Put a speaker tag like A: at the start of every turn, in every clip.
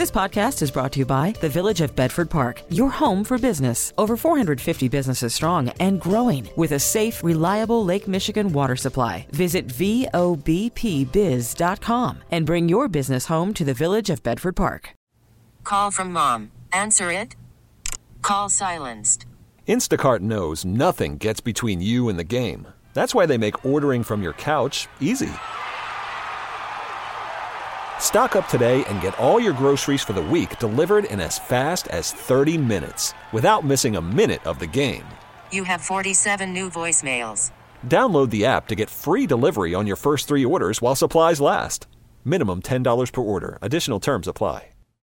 A: This podcast is brought to you by the Village of Bedford Park, your home for business. Over 450 businesses strong and growing with a safe, reliable Lake Michigan water supply. Visit VOBPBiz.com and bring your business home to the Village of Bedford Park.
B: Call from mom. Answer it. Call silenced.
C: Instacart knows nothing gets between you and the game. That's why they make ordering from your couch easy. Stock up today and get all your groceries for the week delivered in as fast as 30 minutes without missing a minute of the game.
B: You have 47 new voicemails.
C: Download the app to get free delivery on your first 3 orders while supplies last. Minimum $10 per order. Additional terms apply.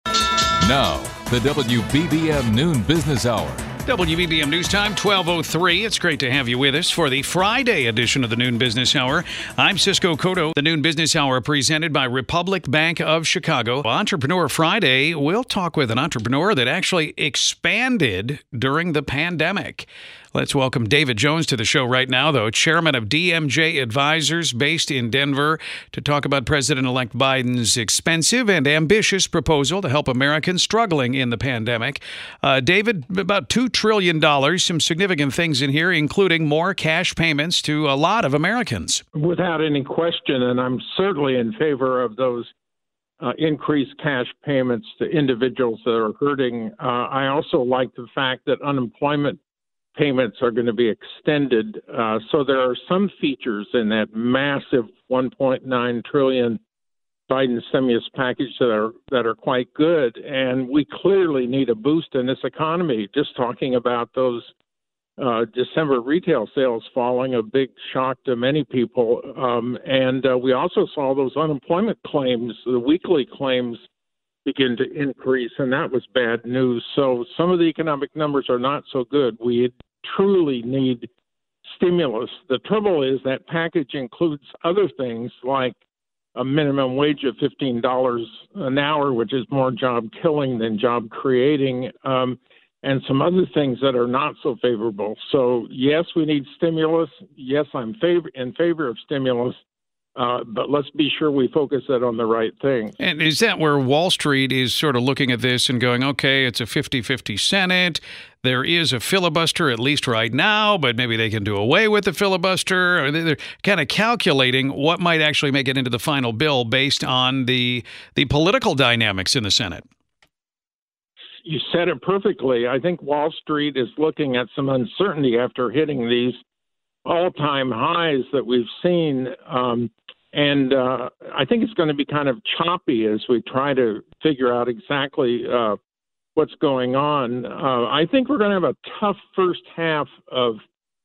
D: Now, the WBBM Noon Business Hour.
E: WBBM News Time, 12:03. It's great to have you with us for the Friday edition of the Noon Business Hour. I'm Cisco Cotto. The Noon Business Hour presented by Republic Bank of Chicago. Entrepreneur Friday, we'll talk with an entrepreneur that actually expanded during the pandemic. Let's welcome David Jones to the show right now, though, chairman of DMJ Advisors based in Denver, to talk about President-elect Biden's expensive and ambitious proposal to help Americans struggling in the pandemic. David, about $2 trillion, some significant things in here, including more cash payments to a lot of Americans.
F: Without any question, and I'm certainly in favor of those increased cash payments to individuals that are hurting. I also like the fact that unemployment payments are going to be extended. So there are some features in that massive $1.9 trillion Biden stimulus package that are quite good. And we clearly need a boost in this economy. Just talking about those December retail sales falling, a big shock to many people. And we also saw those unemployment claims, the weekly claims, begin to increase, and that was bad news. So some of the economic numbers are not so good. We truly need stimulus. The trouble is that package includes other things like a minimum wage of $15 an hour, which is more job killing than job creating, and some other things that are not so favorable. So yes, we need stimulus. Yes, I'm in favor of stimulus. But let's be sure we focus it on the right thing.
E: And is that where Wall Street is sort of looking at this and going, okay, it's a 50-50 Senate. There is a filibuster, at least right now, but maybe they can do away with the filibuster. Or they're kind of calculating what might actually make it into the final bill based on the political dynamics in the Senate.
F: You said it perfectly. I think Wall Street is looking at some uncertainty after hitting these all-time highs that we've seen. And I think it's going to be kind of choppy as we try to figure out exactly what's going on. I think we're going to have a tough first half of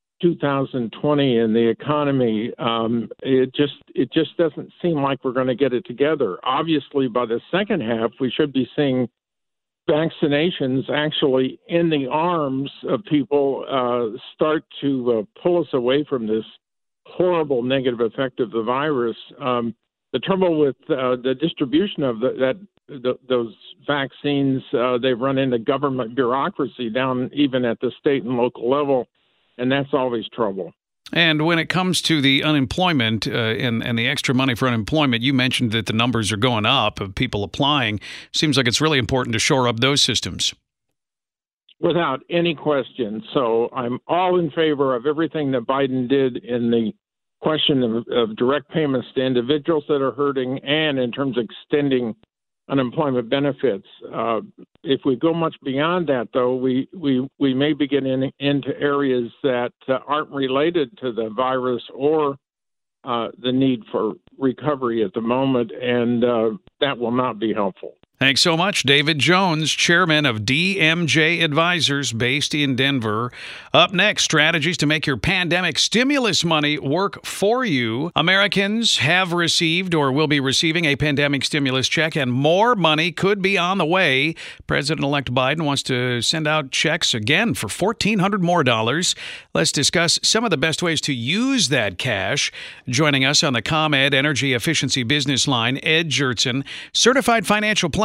F: 2020 in the economy. It just doesn't seem like we're going to get it together. Obviously, by the second half, we should be seeing vaccinations actually in the arms of people start to pull us away from this horrible negative effect of the virus. The trouble with the distribution of those vaccines, they've run into government bureaucracy down even at the state and local level, and that's always trouble.
E: And when it comes to the unemployment and the extra money for unemployment, you mentioned that the numbers are going up of people applying. Seems like it's really important to shore up those systems.
F: Without any question. So I'm all in favor of everything that Biden did in the question of direct payments to individuals that are hurting and in terms of extending unemployment benefits. If we go much beyond that, though, we may be getting into areas that aren't related to the virus or the need for recovery at the moment, and that will not be helpful.
E: Thanks so much, David Jones, chairman of DMJ Advisors based in Denver. Up next, strategies to make your pandemic stimulus money work for you. Americans have received or will be receiving a pandemic stimulus check, and more money could be on the way. President-elect Biden wants to send out checks again for $1,400 more. Let's discuss some of the best ways to use that cash. Joining us on the ComEd Energy Efficiency Business Line, Ed Jurtson, certified financial planner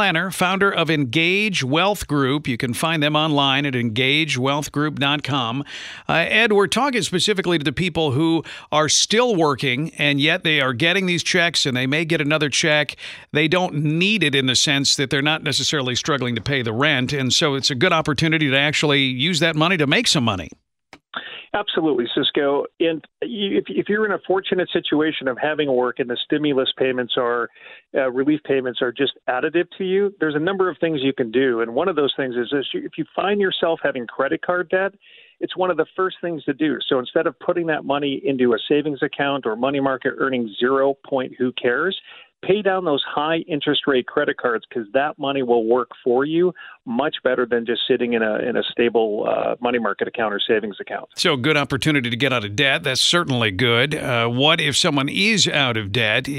E: planner, founder of Engage Wealth Group. You can find them online at engagewealthgroup.com. Ed, we're talking specifically to the people who are still working, and yet they are getting these checks, and they may get another check. They don't need it in the sense that they're not necessarily struggling to pay the rent, and so it's a good opportunity to actually use that money to make some money.
G: Absolutely, Cisco. And if you're in a fortunate situation of having work and the stimulus payments are relief payments are just additive to you, there's a number of things you can do. And one of those things is if you find yourself having credit card debt, it's one of the first things to do. So instead of putting that money into a savings account or money market earning 0 point, who cares? Pay down those high interest rate credit cards, because that money will work for you much better than just sitting in a stable money market account or savings account.
E: So good opportunity to get out of debt. That's certainly good. What if someone is out of debt?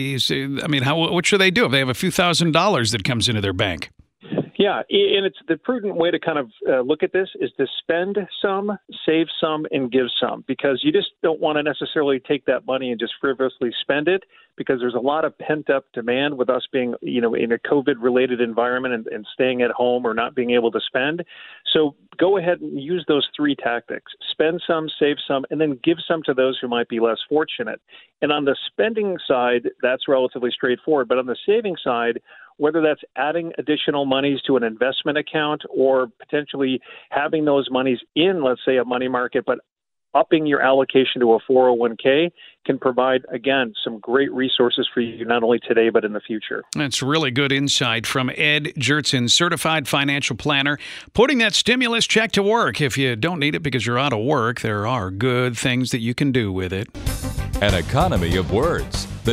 E: What should they do if they have a few $1,000s that comes into their bank?
G: Yeah, and it's the prudent way to kind of look at this is to spend some, save some, and give some, because you just don't want to necessarily take that money and just frivolously spend it, because there's a lot of pent-up demand with us being, in a COVID-related environment and staying at home or not being able to spend. So go ahead and use those three tactics. Spend some, save some, and then give some to those who might be less fortunate. And on the spending side, that's relatively straightforward. But on the saving side, whether that's adding additional monies to an investment account or potentially having those monies in, let's say, a money market, but upping your allocation to a 401k can provide, again, some great resources for you, not only today, but in the future.
E: That's really good insight from Ed Jurtson, certified financial planner, putting that stimulus check to work. If you don't need it because you're out of work, there are good things that you can do with it.
D: An economy of words. The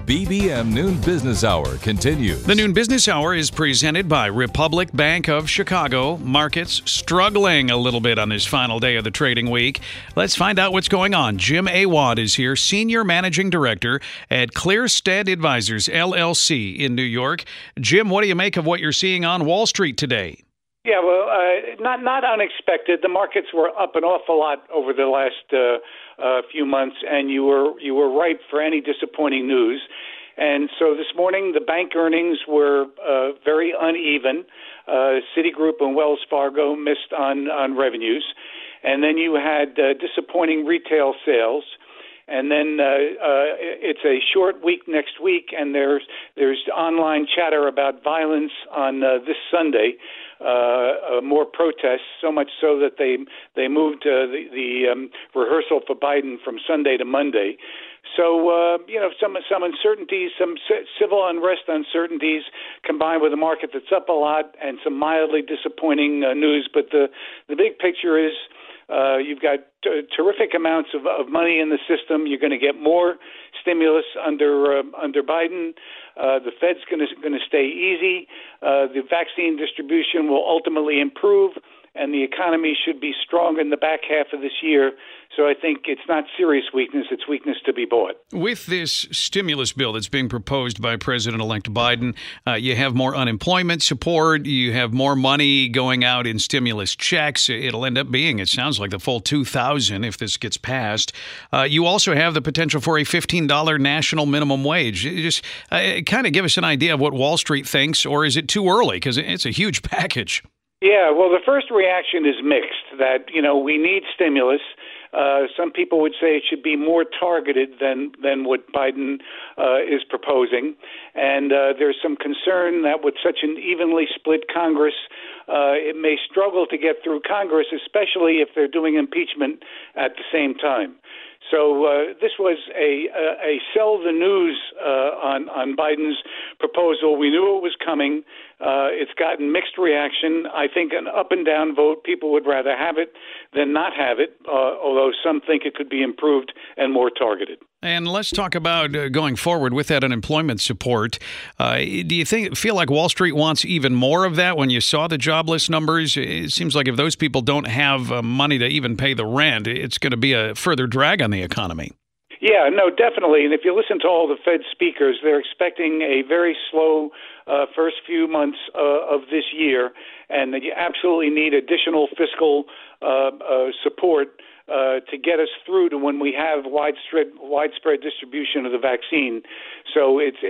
D: WBBM Noon Business Hour continues.
E: The Noon Business Hour is presented by Republic Bank of Chicago. Markets struggling a little bit on this final day of the trading week. Let's find out what's going on. Jim Awad is here, Senior Managing Director at Clearstead Advisors, LLC in New York. Jim, what do you make of what you're seeing on Wall Street today?
H: Yeah, well, not unexpected. The markets were up an awful lot over the last few months, and you were ripe for any disappointing news. And so this morning, the bank earnings were very uneven. Citigroup and Wells Fargo missed on revenues, and then you had disappointing retail sales. And then it's a short week next week, and there's online chatter about violence on this Sunday. More protests, so much so that they moved the rehearsal for Biden from Sunday to Monday. So some uncertainties, some civil unrest uncertainties, combined with a market that's up a lot and some mildly disappointing news. But the big picture is you've got terrific amounts of money in the system. You're going to get more stimulus under Biden. The Fed's going to stay easy. The vaccine distribution will ultimately improve, and the economy should be strong in the back half of this year. So I think it's not serious weakness, it's weakness to be bought.
E: With this stimulus bill that's being proposed by President-elect Biden, you have more unemployment support, you have more money going out in stimulus checks. It'll end up being, it sounds like, the full $2,000 if this gets passed. You also have the potential for a $15 national minimum wage. Just kind of give us an idea of what Wall Street thinks, or is it too early? Because it's a huge package.
H: Yeah, well, the first reaction is mixed, that, we need stimulus. Some people would say it should be more targeted than what Biden is proposing. And there's some concern that with such an evenly split Congress, it may struggle to get through Congress, especially if they're doing impeachment at the same time. So this was a sell the news on Biden's proposal. We knew it was coming. It's gotten mixed reaction. I think an up and down vote. People would rather have it than not have it, although some think it could be improved and more targeted.
E: And let's talk about going forward with that unemployment support. Do you feel like Wall Street wants even more of that? When you saw the jobless numbers, it seems like if those people don't have money to even pay the rent, it's going to be a further drag on the economy.
H: Yeah, no, definitely. And if you listen to all the Fed speakers, they're expecting a very slow first few months of this year, and that you absolutely need additional fiscal support to get us through to when we have widespread distribution of the vaccine. So it's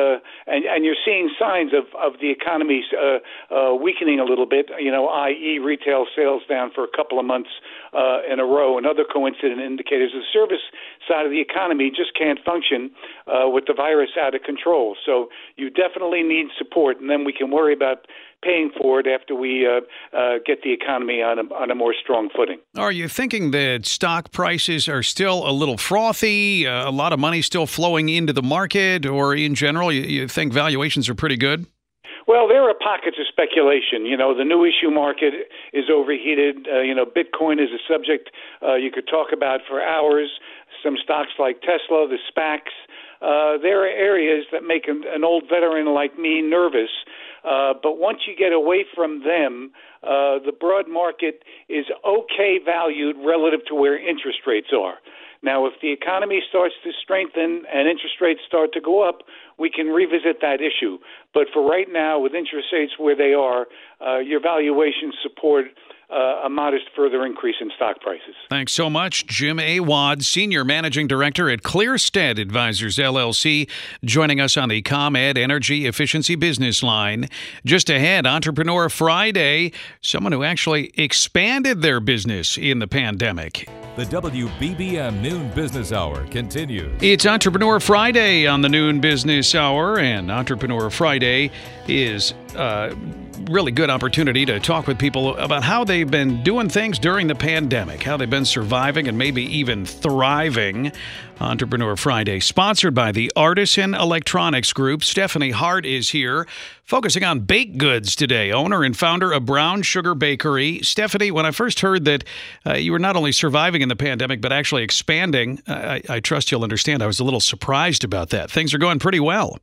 H: and you're seeing signs of the economy weakening a little bit. I.e. retail sales down for a couple of months in a row, and other coincident indicators. The service side of the economy just can't function with the virus out of control. So you definitely need support, and then we can worry about paying for it after we get the economy on a more strong footing.
E: Are you thinking that stock prices are still a little frothy, a lot of money still flowing into the market, or in general, you think valuations are pretty good?
H: Well, there are pockets of speculation. The new issue market is overheated. Bitcoin is a subject you could talk about for hours. Some stocks like Tesla, the SPACs, there are areas that make an old veteran like me nervous. But once you get away from them, the broad market is okay valued relative to where interest rates are. Now, if the economy starts to strengthen and interest rates start to go up, we can revisit that issue. But for right now, with interest rates where they are, your valuations support a modest further increase in stock prices.
E: Thanks so much. Jim Awad, Senior Managing Director at Clearstead Advisors, LLC, joining us on the ComEd Energy Efficiency Business Line. Just ahead, Entrepreneur Friday, someone who actually expanded their business in the pandemic.
D: The WBBM Noon Business Hour continues.
E: It's Entrepreneur Friday on the Noon Business Hour, and Entrepreneur Friday is really good opportunity to talk with people about how they've been doing things during the pandemic, how they've been surviving and maybe even thriving. Entrepreneur Friday, sponsored by the Artisan Electronics Group. Stephanie Hart is here, focusing on baked goods today, owner and founder of Brown Sugar Bakery. Stephanie, when I first heard that you were not only surviving in the pandemic, but actually expanding, I trust you'll understand, I was a little surprised about that. Things are going pretty well.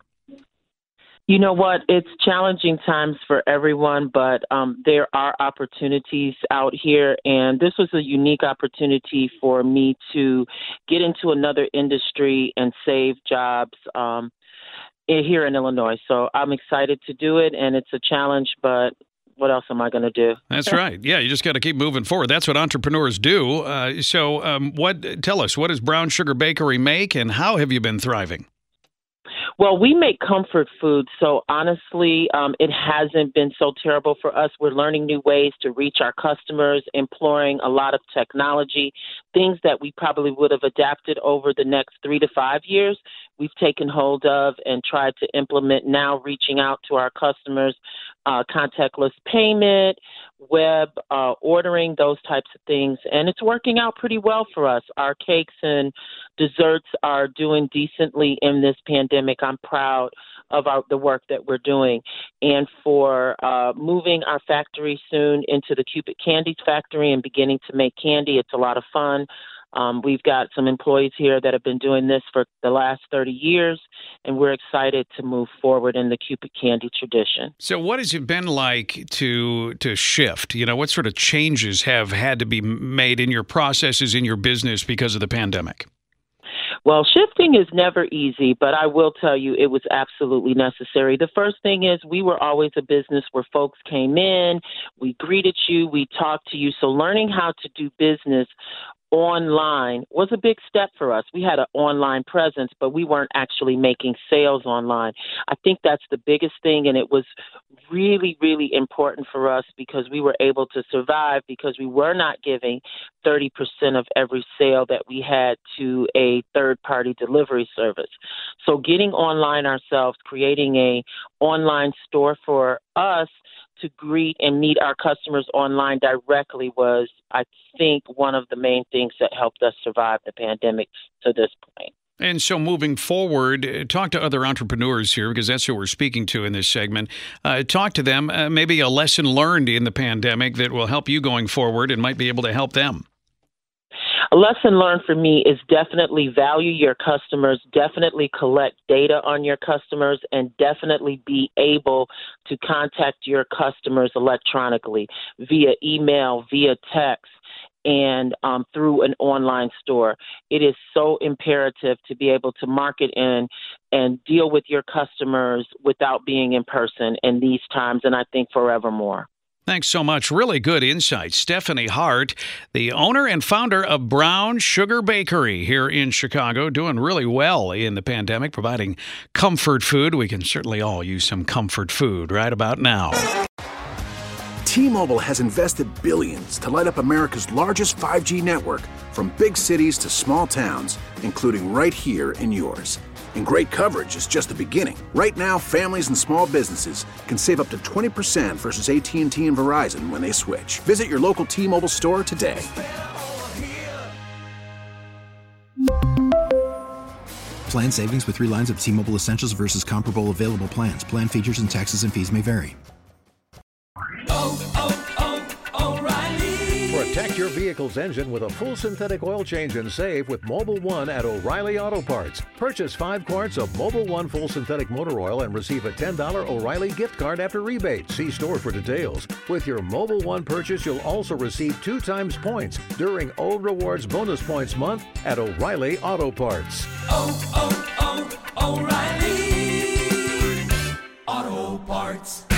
I: You know what? It's challenging times for everyone, but there are opportunities out here. And this was a unique opportunity for me to get into another industry and save jobs here in Illinois. So I'm excited to do it. And it's a challenge, but what else am I going to do?
E: That's right. Yeah, you just got to keep moving forward. That's what entrepreneurs do. Tell us, what does Brown Sugar Bakery make, and how have you been thriving?
I: Well, we make comfort food, so honestly, it hasn't been so terrible for us. We're learning new ways to reach our customers, employing a lot of technology, things that we probably would have adapted over the next 3 to 5 years. We've taken hold of and tried to implement now, reaching out to our customers, contactless payment, web ordering, those types of things. And it's working out pretty well for us. Our cakes and desserts are doing decently in this pandemic. I'm proud of the work that we're doing. And for moving our factory soon into the Cupid Candies factory and beginning to make candy, it's a lot of fun. We've got some employees here that have been doing this for the last 30 years, and we're excited to move forward in the Cupid Candy tradition.
E: So what has it been like to shift? What sort of changes have had to be made in your processes, in your business because of the pandemic?
I: Well, shifting is never easy, but I will tell you it was absolutely necessary. The first thing is we were always a business where folks came in, we greeted you, we talked to you. So learning how to do business online was a big step for us. We had an online presence, but we weren't actually making sales online. I think that's the biggest thing, and it was really, really important for us because we were able to survive because we were not giving 30% of every sale that we had to a third-party delivery service. So getting online ourselves, creating a online store for us to greet and meet our customers online directly was, I think, one of the main things that helped us survive the pandemic to this point.
E: And so moving forward, talk to other entrepreneurs here, because that's who we're speaking to in this segment. Talk to them, maybe a lesson learned in the pandemic that will help you going forward and might be able to help them.
I: A lesson learned for me is definitely value your customers, definitely collect data on your customers, and definitely be able to contact your customers electronically via email, via text, and through an online store. It is so imperative to be able to market and deal with your customers without being in person in these times, and I think forevermore.
E: Thanks so much. Really good insight. Stephanie Hart, the owner and founder of Brown Sugar Bakery here in Chicago, doing really well in the pandemic, providing comfort food. We can certainly all use some comfort food right about now.
J: T-Mobile has invested billions to light up America's largest 5G network, from big cities to small towns, including right here in yours. And great coverage is just the beginning. Right now, families and small businesses can save up to 20% versus AT&T and Verizon when they switch. Visit your local T-Mobile store today.
K: Plan savings with 3 lines of T-Mobile Essentials versus comparable available plans. Plan features and taxes and fees may vary.
L: Protect your vehicle's engine with a full synthetic oil change and save with Mobil 1 at O'Reilly Auto Parts. Purchase 5 quarts of Mobil 1 full synthetic motor oil and receive a $10 O'Reilly gift card after rebate. See store for details. With your Mobil 1 purchase, you'll also receive 2 times points during Old Rewards Bonus Points Month at O'Reilly Auto Parts.
M: O'Reilly Auto Parts.